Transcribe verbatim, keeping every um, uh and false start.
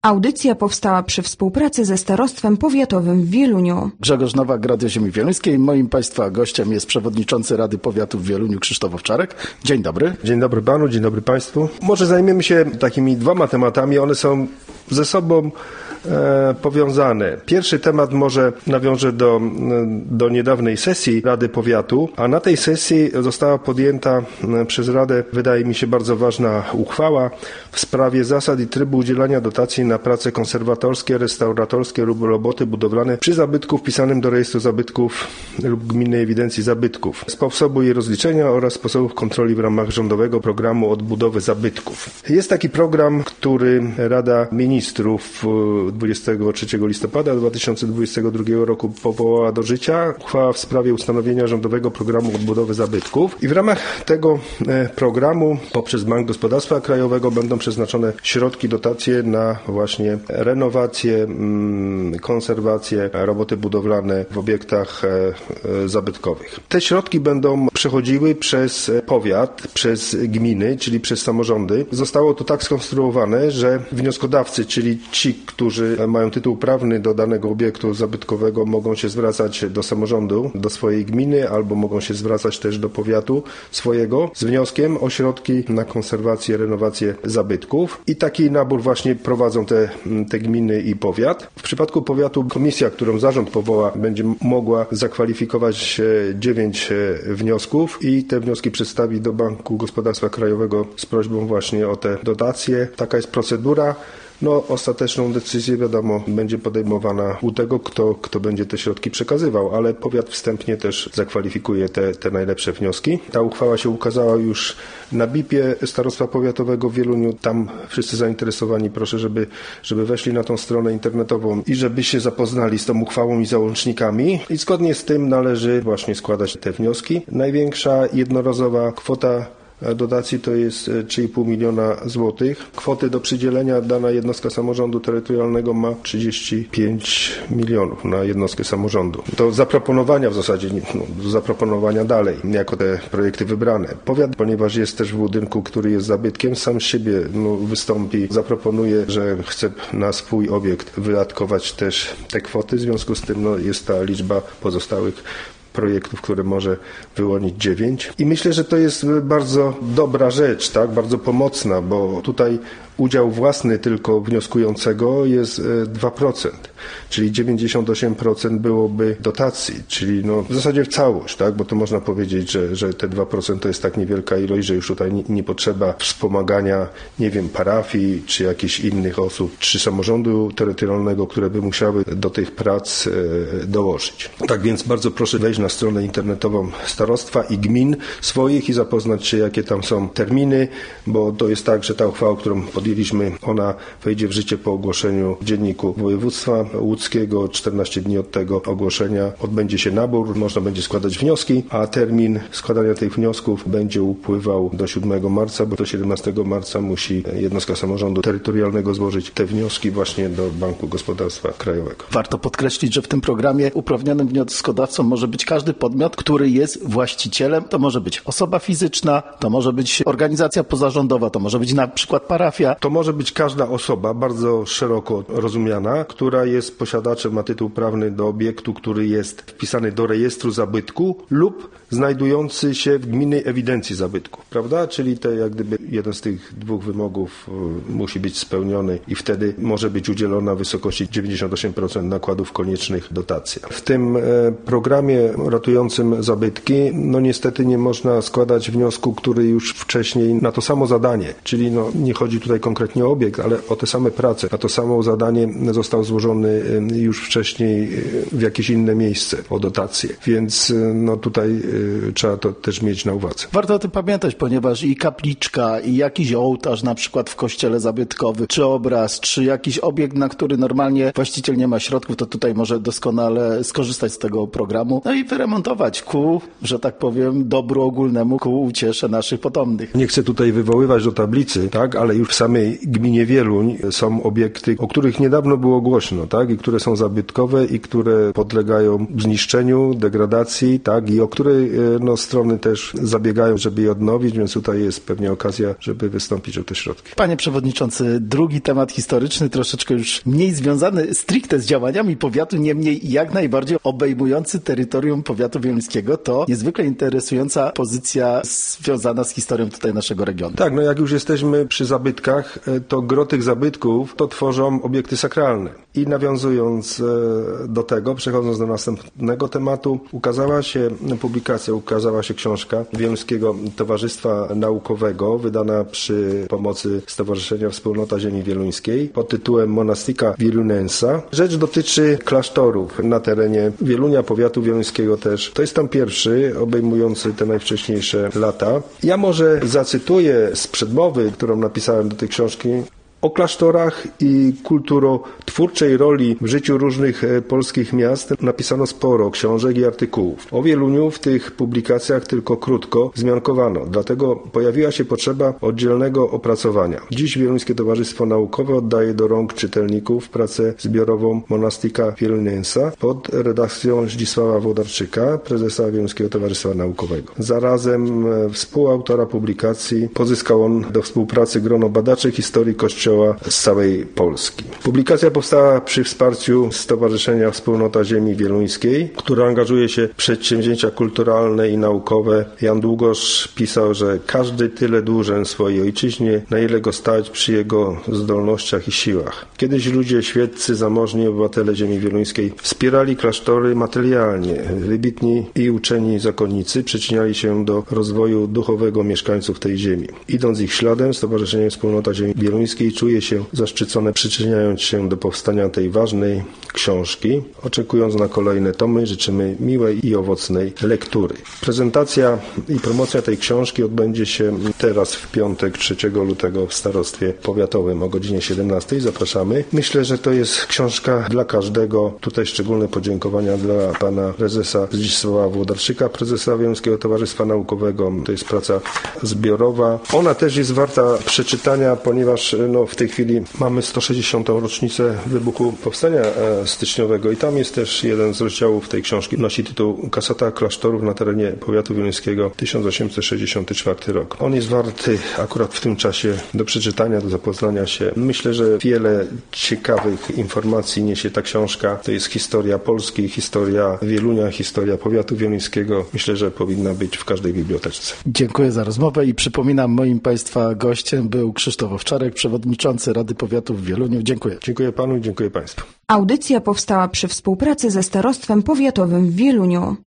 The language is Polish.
Audycja powstała przy współpracy ze Starostwem Powiatowym w Wieluniu. Grzegorz Nowak, Radio Ziemi Wieluńskiej. Moim Państwa gościem jest przewodniczący Rady Powiatu w Wieluniu Krzysztof Owczarek. Dzień dobry. Dzień dobry panu, dzień dobry państwu. Może zajmiemy się takimi dwoma tematami. One są ze sobą e, powiązane. Pierwszy temat może nawiąże do, do niedawnej sesji Rady Powiatu, a na tej sesji została podjęta przez Radę, wydaje mi się, bardzo ważna uchwała w sprawie zasad i trybu udzielania dotacji na prace konserwatorskie, restauratorskie lub roboty budowlane przy zabytku wpisanym do rejestru zabytków lub gminnej ewidencji zabytków, sposobu jej rozliczenia oraz sposobów kontroli w ramach rządowego programu odbudowy zabytków. Jest taki program, który Rada Ministrów dwudziestego trzeciego listopada dwa tysiące dwudziestego drugiego roku powołała do życia. Uchwała w sprawie ustanowienia rządowego programu odbudowy zabytków i w ramach tego programu poprzez Bank Gospodarstwa Krajowego będą przeznaczone środki, dotacje na właśnie renowację, konserwację, roboty budowlane w obiektach zabytkowych. Te środki będą przechodziły przez powiat, przez gminy, czyli przez samorządy. Zostało to tak skonstruowane, że wnioskodawcy, czyli ci, którzy mają tytuł prawny do danego obiektu zabytkowego, mogą się zwracać do samorządu, do swojej gminy, albo mogą się zwracać też do powiatu swojego z wnioskiem o środki na konserwację, renowację zabytków. I taki nabór właśnie prowadzą te, te gminy i powiat. W przypadku powiatu komisja, którą zarząd powoła, będzie mogła zakwalifikować dziewięć wniosków i te wnioski przedstawi do Banku Gospodarstwa Krajowego z prośbą właśnie o te dotacje. Taka jest procedura. No, ostateczną decyzję, wiadomo, będzie podejmowana u tego, kto, kto będzie te środki przekazywał, ale powiat wstępnie też zakwalifikuje te, te najlepsze wnioski. Ta uchwała się ukazała już na bipie Starostwa Powiatowego w Wieluniu. Tam wszyscy zainteresowani proszę, żeby, żeby weszli na tą stronę internetową i żeby się zapoznali z tą uchwałą i załącznikami. I zgodnie z tym należy właśnie składać te wnioski. Największa jednorazowa kwota dotacji to jest trzy i pół miliona złotych. Kwoty do przydzielenia dana jednostka samorządu terytorialnego ma trzydzieści pięć milionów na jednostkę samorządu. Do zaproponowania w zasadzie, no, do zaproponowania dalej, jako te projekty wybrane. Powiat, ponieważ jest też w budynku, który jest zabytkiem, sam z siebie no, wystąpi, zaproponuje, że chce na swój obiekt wydatkować też te kwoty. W związku z tym no, jest ta liczba pozostałych projektów, które może wyłonić dziewięć. I myślę, że to jest bardzo dobra rzecz, tak, bardzo pomocna, bo tutaj udział własny tylko wnioskującego jest dwa procent, czyli dziewięćdziesiąt osiem procent byłoby dotacji, czyli no w zasadzie w całość, tak, bo to można powiedzieć, że, że te dwa procent to jest tak niewielka ilość, że już tutaj nie, nie potrzeba wspomagania, nie wiem, parafii, czy jakichś innych osób, czy samorządu terytorialnego, które by musiały do tych prac e, dołożyć. Tak więc bardzo proszę wejść na stronę internetową starostwa i gmin swoich i zapoznać się, jakie tam są terminy, bo to jest tak, że ta uchwała, którą podjęliśmy, ona wejdzie w życie po ogłoszeniu w Dzienniku Województwa Łódzkiego. czternaście dni od tego ogłoszenia odbędzie się nabór, można będzie składać wnioski, a termin składania tych wniosków będzie upływał do siódmego marca, bo do siedemnastego marca musi jednostka samorządu terytorialnego złożyć te wnioski właśnie do Banku Gospodarstwa Krajowego. Warto podkreślić, że w tym programie uprawnionym wnioskodawcą może być każdy podmiot, który jest właścicielem. To może być osoba fizyczna, to może być organizacja pozarządowa, to może być na przykład parafia. To może być każda osoba, bardzo szeroko rozumiana, która jest posiadaczem, ma tytuł prawny do obiektu, który jest wpisany do rejestru zabytku lub znajdujący się w gminnej ewidencji zabytków, prawda? Czyli to jak gdyby jeden z tych dwóch wymogów musi być spełniony i wtedy może być udzielona w wysokości dziewięćdziesiąt osiem procent nakładów koniecznych dotacja. W tym programie ratującym zabytki, no niestety nie można składać wniosku, który już wcześniej na to samo zadanie, czyli no nie chodzi tutaj konkretnie o obiekt, ale o te same prace, na to samo zadanie został złożony już wcześniej w jakieś inne miejsce o dotację, więc no tutaj trzeba to też mieć na uwadze. Warto o tym pamiętać, ponieważ i kapliczka, i jakiś ołtarz na przykład w kościele zabytkowym, czy obraz, czy jakiś obiekt, na który normalnie właściciel nie ma środków, to tutaj może doskonale skorzystać z tego programu, no i wyremontować ku, że tak powiem, dobru ogólnemu, ku uciesze naszych potomnych. Nie chcę tutaj wywoływać do tablicy, tak, ale już w samej samej gminie Wieluń są obiekty, o których niedawno było głośno, tak? I które są zabytkowe i które podlegają zniszczeniu, degradacji, tak? I o które no, strony też zabiegają, żeby je odnowić, więc tutaj jest pewnie okazja, żeby wystąpić o te środki. Panie przewodniczący, drugi temat historyczny, troszeczkę już mniej związany stricte z działaniami powiatu, niemniej jak najbardziej obejmujący terytorium powiatu wieluńskiego, to niezwykle interesująca pozycja związana z historią tutaj naszego regionu. Tak, no jak już jesteśmy przy zabytkach, to gro tych zabytków to tworzą obiekty sakralne. I nawiązując do tego, przechodząc do następnego tematu, ukazała się publikacja, ukazała się książka Wieluńskiego Towarzystwa Naukowego, wydana przy pomocy Stowarzyszenia Wspólnota Ziemi Wieluńskiej pod tytułem Monastica Wielunensa. Rzecz dotyczy klasztorów na terenie Wielunia, powiatu wieluńskiego też. To jest tam pierwszy, obejmujący te najwcześniejsze lata. Ja może zacytuję z przedmowy, którą napisałem do tej książki, o klasztorach i kulturotwórczej roli w życiu różnych polskich miast napisano sporo książek i artykułów. O Wieluniu w tych publikacjach tylko krótko wzmiankowano, dlatego pojawiła się potrzeba oddzielnego opracowania. Dziś Wieluńskie Towarzystwo Naukowe oddaje do rąk czytelników pracę zbiorową Monastica Wielunensa pod redakcją Zdzisława Włodarczyka, prezesa Wieluńskiego Towarzystwa Naukowego. Zarazem współautora publikacji pozyskał on do współpracy grono badaczy historii Kościoła z całej Polski. Publikacja powstała przy wsparciu Stowarzyszenia Wspólnota Ziemi Wieluńskiej, które angażuje się w przedsięwzięcia kulturalne i naukowe. Jan Długosz pisał, że każdy tyle dłużen swojej ojczyźnie, na ile go stać przy jego zdolnościach i siłach. Kiedyś ludzie świeccy, zamożni obywatele ziemi wieluńskiej wspierali klasztory materialnie. Wybitni i uczeni zakonnicy przyczyniali się do rozwoju duchowego mieszkańców tej ziemi. Idąc ich śladem, Stowarzyszenie Wspólnota Ziemi Wieluńskiej czuje się zaszczycone, przyczyniając się do powstania tej ważnej książki. Oczekując na kolejne tomy, życzymy miłej i owocnej lektury. Prezentacja i promocja tej książki odbędzie się teraz w piątek, trzeciego lutego w Starostwie Powiatowym o godzinie siedemnastej. Zapraszamy. Myślę, że to jest książka dla każdego. Tutaj szczególne podziękowania dla pana prezesa Zdzisława Włodarczyka, prezesa Wieluńskiego Towarzystwa Naukowego. To jest praca zbiorowa. Ona też jest warta przeczytania, ponieważ no, w tej chwili mamy sto sześćdziesiątą rocznicę wybuchu powstania styczniowego i tam jest też jeden z rozdziałów tej książki. Nosi tytuł Kasata klasztorów na terenie powiatu wieluńskiego tysiąc osiemset sześćdziesiąty czwarty rok. On jest warty akurat w tym czasie do przeczytania, do zapoznania się. Myślę, że wiele ciekawych informacji niesie ta książka. To jest historia Polski, historia Wielunia, historia powiatu wieluńskiego. Myślę, że powinna być w każdej biblioteczce. Dziękuję za rozmowę i przypominam, moim Państwa gościem był Krzysztof Owczarek, przewodniczący Rady Powiatu w Wieluniu. Dziękuję. Dziękuję Panu i dziękuję Państwu. Audycja powstała przy współpracy ze Starostwem Powiatowym w Wieluniu.